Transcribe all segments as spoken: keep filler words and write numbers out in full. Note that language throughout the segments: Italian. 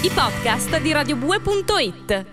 i podcast di radio bue punto it.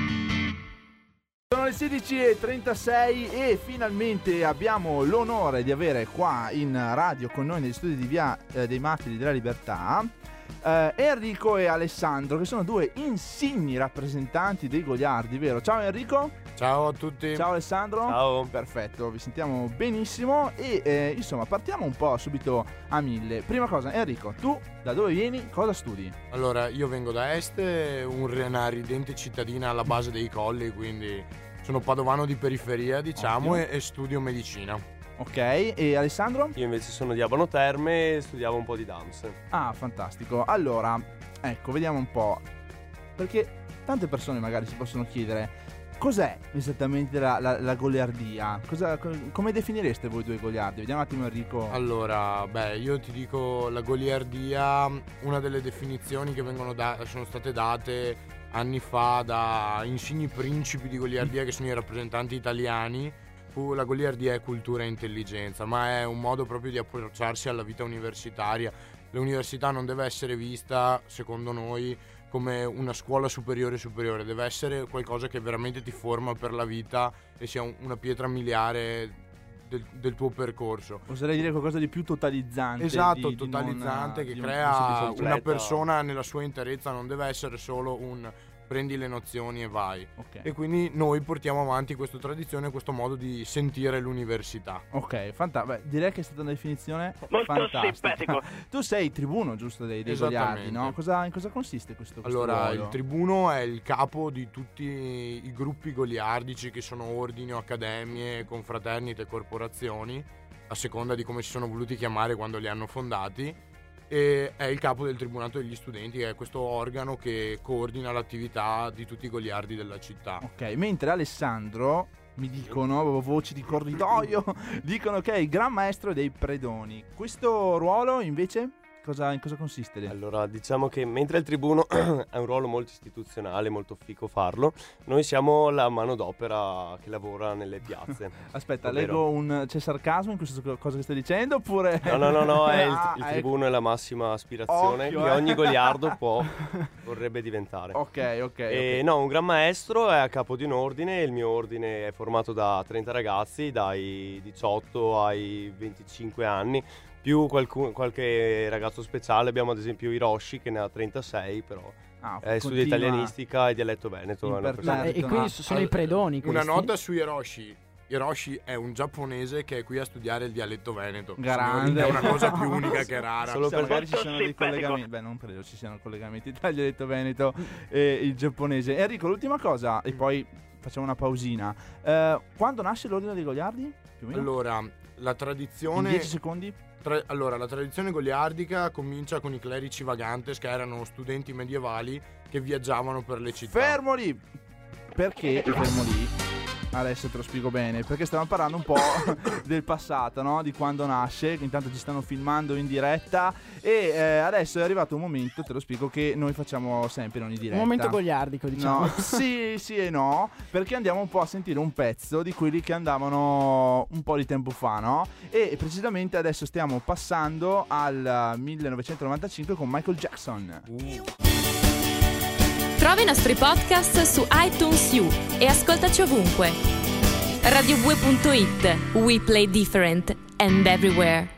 Sono le sedici e trentasei e finalmente abbiamo l'onore di avere qua in radio con noi negli studi di Via eh, dei Martiri della Libertà eh, Enrico e Alessandro, che sono due insigni rappresentanti dei goliardi, vero? Ciao Enrico. Ciao a tutti. Ciao Alessandro. Ciao. Perfetto, vi sentiamo benissimo e eh, insomma partiamo un po' subito a mille. Prima cosa, Enrico, tu da dove vieni? Cosa studi? Allora, io vengo da Est, un, una ridente cittadina alla base dei colli, quindi sono padovano di periferia, diciamo, e, e studio medicina. Ok, e Alessandro? Io invece sono di Abano Terme e studiavo un po' di dance. Ah, fantastico. Allora, ecco, vediamo un po'. Perché tante persone magari si possono chiedere cos'è esattamente la, la, la goliardia? Cosa, co- come definireste voi due goliardi? Vediamo un attimo Enrico. Allora, beh, io ti dico la goliardia, una delle definizioni che vengono da- sono state date anni fa da insigni principi di goliardia che sono i rappresentanti italiani. Fu la goliardia è cultura e intelligenza, ma è un modo proprio di approcciarsi alla vita universitaria. L'università non deve essere vista, secondo noi, come una scuola superiore superiore, deve essere qualcosa che veramente ti forma per la vita e sia un, una pietra miliare del, del tuo percorso. Oserei dire qualcosa di più totalizzante. Esatto, di, totalizzante, di non, che di crea un, una persona nella sua interezza, non deve essere solo un prendi le nozioni e vai. Okay. E quindi noi portiamo avanti questa tradizione, questo modo di sentire l'università. Ok, fantastico. Direi che è stata una definizione molto fantastica. simpatico. Tu sei tribuno, giusto, dei, dei goliardi, no? Cosa, in cosa consiste questo, questo Allora, ruolo? il tribuno è il capo di tutti i gruppi goliardici, che sono ordini o accademie, confraternite e corporazioni, a seconda di come si sono voluti chiamare quando li hanno fondati. E è il capo del tribunato degli studenti, che è questo organo che coordina l'attività di tutti i goliardi della città. Ok, mentre Alessandro, mi dicono, voci di corridoio, dicono che è il gran maestro dei predoni. Questo ruolo invece cosa, in cosa consiste? Allora, diciamo che mentre il tribuno è un ruolo molto istituzionale, molto fico farlo, noi siamo la manodopera che lavora nelle piazze. Aspetta, ovvero... leggo un... c'è sarcasmo in questa cosa che stai dicendo oppure... No, no, no, no, è il, ah, il ecco. tribuno è la massima aspirazione Occhio, che eh. ogni goliardo può, vorrebbe diventare. Ok, ok. E okay. no, un gran maestro è a capo di un ordine, il mio ordine è formato da trenta ragazzi, dai diciotto ai venticinque anni, più qualcun, qualche ragazzo speciale. Abbiamo ad esempio Hiroshi che ne ha trentasei, però Ah, eh, studia italianistica e dialetto veneto. È una persona- Ma, e quindi sono i predoni questi? Una nota su Hiroshi. Hiroshi è un giapponese che è qui a studiare il dialetto veneto. Grande. È una cosa più unica che rara. Solo Solo per- magari ci Molto sono dei simpatico. collegamenti. Beh, non credo ci siano collegamenti tra il dialetto veneto e il giapponese. Enrico, l'ultima cosa, e poi facciamo una pausina. Eh, quando nasce l'ordine dei goliardi? Più o meno? Allora, la in tradizione dieci secondi? tra- allora, la tradizione goliardica comincia con i clerici vagantes, che erano studenti medievali che viaggiavano per le città. Fermo lì! Perché fermo lì? Adesso te lo spiego bene, perché stiamo parlando un po' del passato, no? Di quando nasce, che intanto ci stanno filmando in diretta e eh, adesso è arrivato un momento, te lo spiego, che noi facciamo sempre in ogni diretta. Un momento goliardico, diciamo. No, sì, sì e no, perché andiamo un po' a sentire un pezzo di quelli che andavano un po' di tempo fa, no? E precisamente adesso stiamo passando al millenovecentonovantacinque con Michael Jackson. Uh. Trova i nostri podcast su iTunes U e ascoltaci ovunque. radio bue punto it. We play different and everywhere.